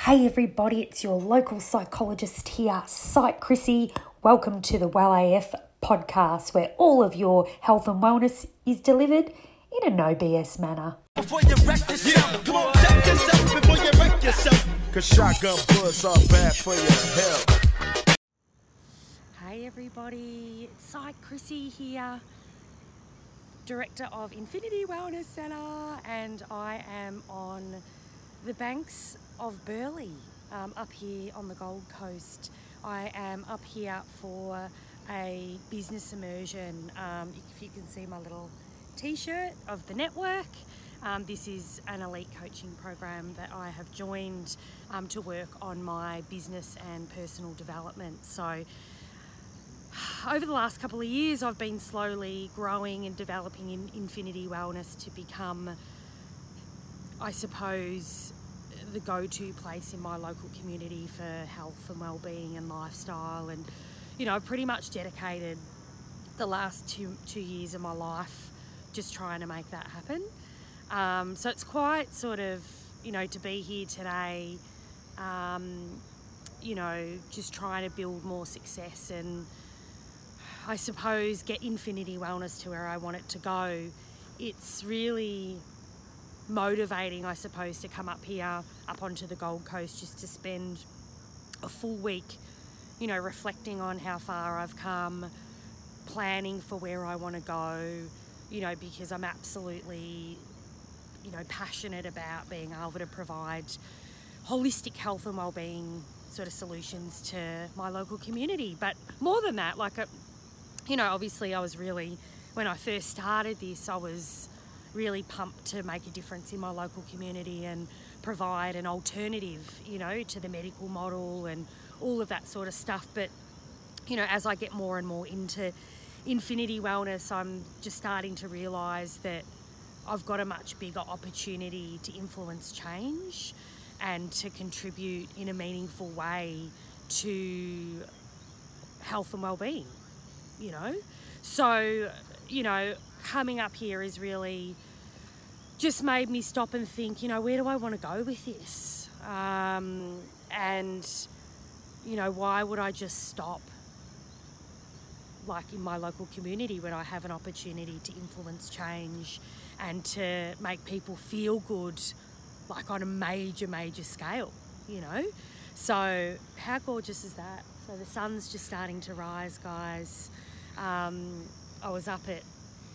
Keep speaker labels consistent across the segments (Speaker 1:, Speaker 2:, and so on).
Speaker 1: Hey everybody, it's your local psychologist here, Psych Chrissy. Welcome to the Well AF podcast, where all of your health and wellness is delivered in a no BS manner.
Speaker 2: Before you wreck yourself, come on, check yourself before you wreck yourself. Cause shotgun bullets are bad for your health.
Speaker 1: Hey everybody, it's Psych Chrissy here, Director of Infinity Wellness Centre, and I am on the banks of Burleigh, up here on the Gold Coast. I am up here for a business immersion. If you can see my little t-shirt of the network, this is an elite coaching program that I have joined to work on my business and personal development. So over the last couple of years, I've been slowly growing and developing in Infinity Wellness to become, I suppose, the go-to place in my local community for health and well-being and lifestyle. And I've pretty much dedicated the last two years of my life just trying to make that happen. So it's quite sort of, to be here today, just trying to build more success and I suppose get Infinity Wellness to where I want it to go. It's really motivating, I suppose, to come up here, up onto the Gold Coast, just to spend a full week, reflecting on how far I've come, planning for where I want to go, because I'm absolutely, passionate about being able to provide holistic health and well-being sort of solutions to my local community. But more than that, obviously I was really, when I first started this, I was really pumped to make a difference in my local community and provide an alternative, to the medical model and all of that sort of stuff. But, as I get more and more into Infinity Wellness, I'm just starting to realise that I've got a much bigger opportunity to influence change and to contribute in a meaningful way to health and well-being, So, coming up here is really just made me stop and think, where do I want to go with this? Why would I just stop in my local community when I have an opportunity to influence change and to make people feel good, on a major scale, So how gorgeous is that? So the sun's just starting to rise, guys. I was up at,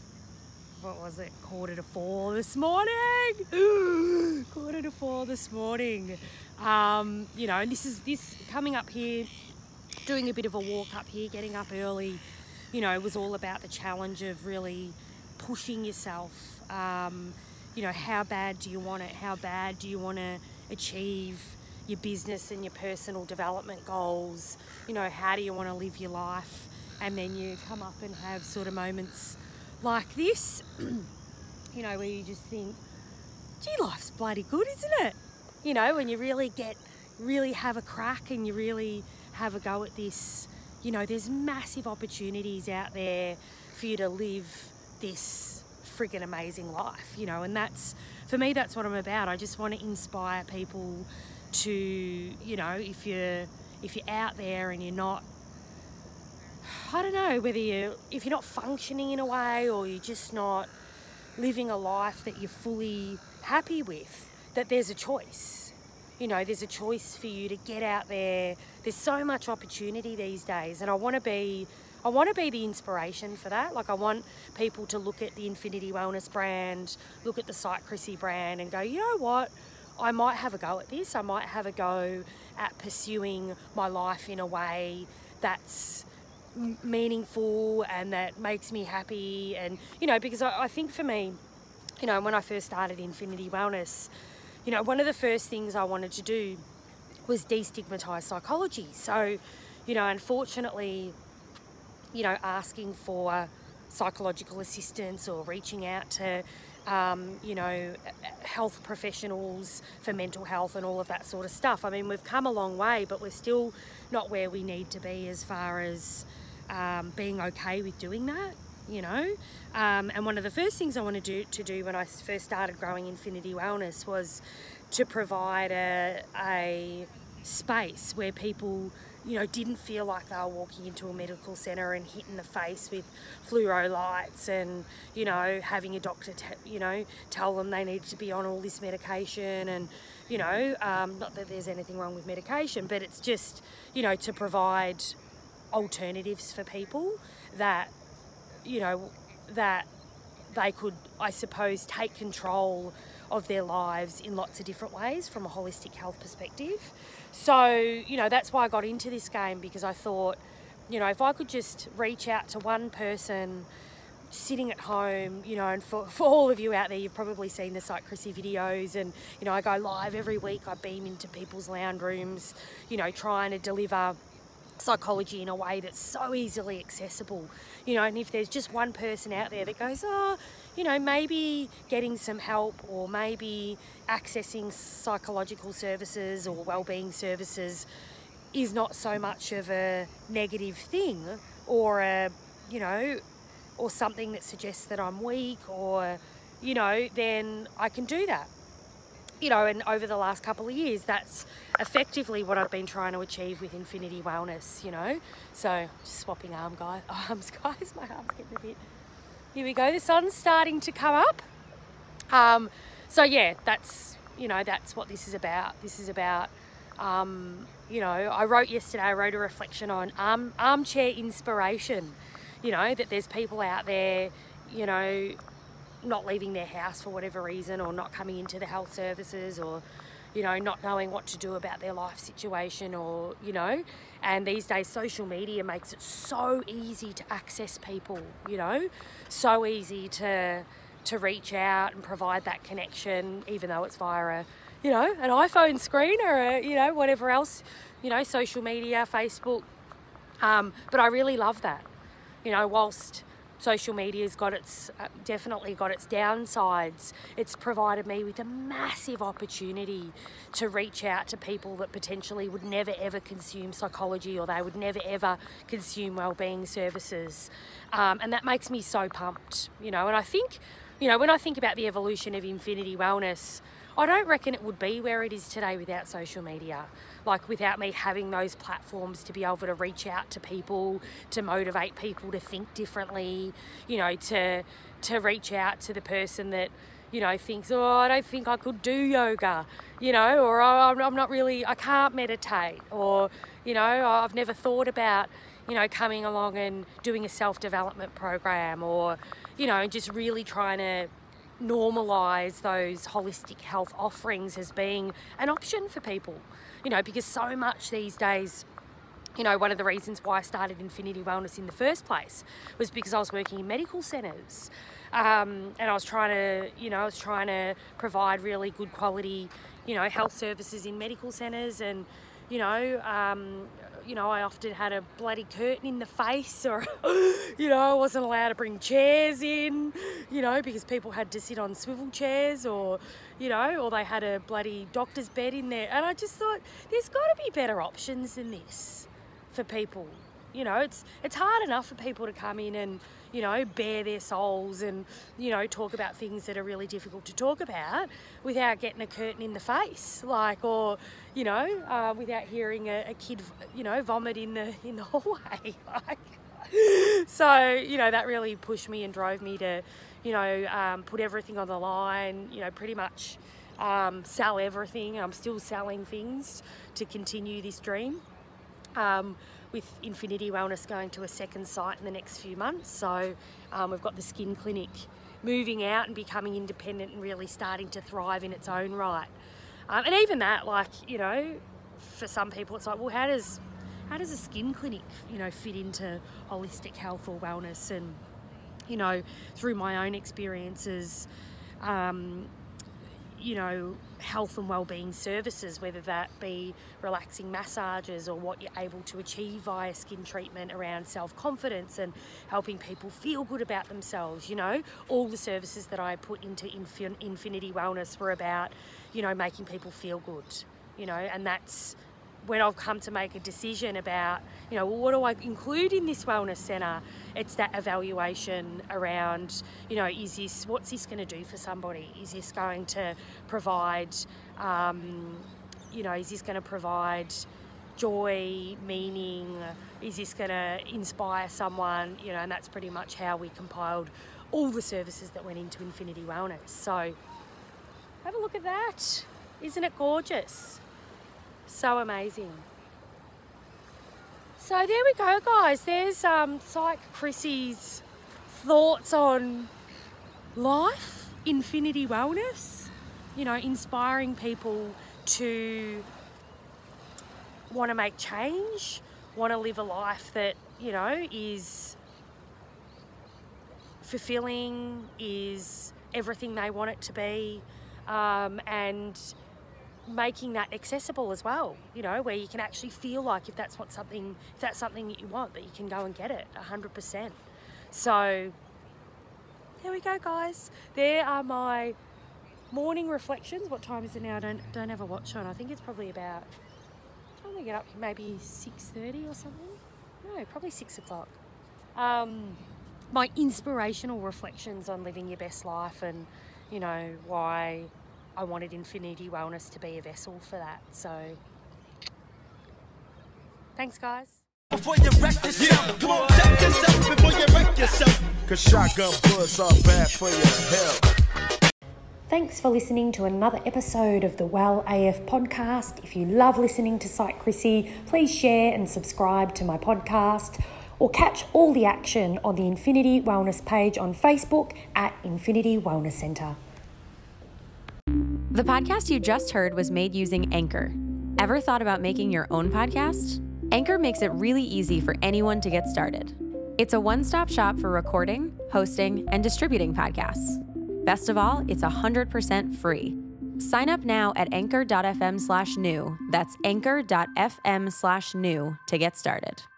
Speaker 1: 4:45 this morning? 4:45 this morning. And this coming up here, doing a bit of a walk up here, getting up early, was all about the challenge of really pushing yourself. How bad do you want it? How bad do you want to achieve your business and your personal development goals? How do you want to live your life? And then you come up and have sort of moments like this, where you just think, gee, life's bloody good, isn't it? When you really have a crack and you really have a go at this, there's massive opportunities out there for you to live this friggin' amazing life, and that's, for me, that's what I'm about. I just want to inspire people to, if you're out there and you're not, I don't know, if you're not functioning in a way or you're just not living a life that you're fully happy with, that there's a choice. There's a choice for you to get out there. There's so much opportunity these days, and I want to be the inspiration for that. I want people to look at the Infinity Wellness brand, look at the Psych Chrissy brand and go, you know what? I might have a go at this. I might have a go at pursuing my life in a way that's meaningful and that makes me happy. And because I think for me, when I first started Infinity Wellness, one of the first things I wanted to do was destigmatize psychology. So unfortunately, asking for psychological assistance or reaching out to health professionals for mental health and all of that sort of stuff, I mean, we've come a long way, but we're still not where we need to be as far as being okay with doing that. And one of the first things I wanted to do when I first started growing Infinity Wellness was to provide a space where people, you know, didn't feel like they were walking into a medical centre and hit in the face with fluoro lights and, you know, having a doctor, you know, tell them they needed to be on all this medication and, you know, not that there's anything wrong with medication, but it's just, you know, to provide alternatives for people that, you know, that they could, I suppose, take control of their lives in lots of different ways from a holistic health perspective. So, you know, that's why I got into this game, because I thought, you know, if I could just reach out to one person sitting at home, you know, and for all of you out there, you've probably seen the Psych Chrissy videos, and, you know, I go live every week. I beam into people's lounge rooms, you know, trying to deliver psychology in a way that's so easily accessible, you know, and if there's just one person out there that goes, oh, you know, maybe getting some help or maybe accessing psychological services or wellbeing services is not so much of a negative thing, or a, you know, or something that suggests that I'm weak, or, you know, then I can do that. You know, and over the last couple of years, that's effectively what I've been trying to achieve with Infinity Wellness, you know. So, just swapping arms, guys. My arm's getting a bit... Here we go, the sun's starting to come up. So yeah, that's, you know, that's what this is about. This is about, you know, I wrote a reflection on armchair inspiration. You know, that there's people out there, you know, not leaving their house for whatever reason, or not coming into the health services, or, you know, not knowing what to do about their life situation, or, you know, and these days social media makes it so easy to access people, you know, so easy to reach out and provide that connection, even though it's via a, you know, an iPhone screen or a, you know, whatever else, you know, social media, Facebook. But I really love that, you know, whilst social media's got its, definitely got its downsides, it's provided me with a massive opportunity to reach out to people that potentially would never ever consume psychology, or they would never ever consume wellbeing services. And that makes me so pumped, you know, and I think, you know, when I think about the evolution of Infinity Wellness, I don't reckon it would be where it is today without social media. Like, without me having those platforms to be able to reach out to people, to motivate people to think differently, you know, to reach out to the person that, you know, thinks, oh, I don't think I could do yoga, you know, or oh, I'm not really, I can't meditate, or, you know, I've never thought about, you know, coming along and doing a self-development program, or, you know, just really trying to normalise those holistic health offerings as being an option for people, you know, because so much these days, you know, one of the reasons why I started Infinity Wellness in the first place was because I was working in medical centres, and I was trying to provide really good quality, you know, health services in medical centres, and, you know, I often had a bloody curtain in the face, or, you know, I wasn't allowed to bring chairs in, you know, because people had to sit on swivel chairs, or, you know, or they had a bloody doctor's bed in there. And I just thought, there's got to be better options than this for people. You know, it's hard enough for people to come in and, you know, bare their souls and, you know, talk about things that are really difficult to talk about without getting a curtain in the face, like, or, you know, without hearing a kid, you know, vomit in the hallway. Like, so, you know, that really pushed me and drove me to, you know, put everything on the line, you know, pretty much sell everything. I'm still selling things to continue this dream. With Infinity Wellness going to a second site in the next few months. So we've got the skin clinic moving out and becoming independent and really starting to thrive in its own right. And even that, like, you know, for some people it's like, well, how does a skin clinic, you know, fit into holistic health or wellness? And, you know, through my own experiences, you know, health and wellbeing services, whether that be relaxing massages or what you're able to achieve via skin treatment around self-confidence and helping people feel good about themselves. You know, all the services that I put into Infinity Wellness were about, you know, making people feel good, you know, and that's when I've come to make a decision about, you know, well, what do I include in this wellness centre? It's that evaluation around, you know, what's this going to do for somebody? Is this going to provide, you know, is this going to provide joy, meaning? Is this going to inspire someone? You know, and that's pretty much how we compiled all the services that went into Infinity Wellness. So have a look at that. Isn't it gorgeous? So amazing. So there we go, guys. There's Psych Chrissy's thoughts on life, Infinity Wellness, you know, inspiring people to want to make change, want to live a life that, you know, is fulfilling, is everything they want it to be, and making that accessible as well, you know, where you can actually feel like if that's something that you want, that you can go and get it 100%. So there we go, guys. There are my morning reflections. What time is it now? I don't have a watch on. I think it's probably about, I'm gonna get up maybe 6:30 or something. No, probably 6 o'clock. My inspirational reflections on living your best life, and, you know, why I wanted Infinity Wellness to be a vessel for that. So thanks, guys.
Speaker 2: Before you wreck yourself, come on, check yourself before you wreck yourself. Cause shotgun bullets are bad for your health.
Speaker 1: Thanks for listening to another episode of the Well AF podcast. If you love listening to Psych Chrissy, please share and subscribe to my podcast, or catch all the action on the Infinity Wellness page on Facebook at Infinity Wellness Centre.
Speaker 3: The podcast you just heard was made using Anchor. Ever thought about making your own podcast? Anchor makes it really easy for anyone to get started. It's a one-stop shop for recording, hosting, and distributing podcasts. Best of all, it's 100% free. Sign up now at anchor.fm/new. That's anchor.fm/new to get started.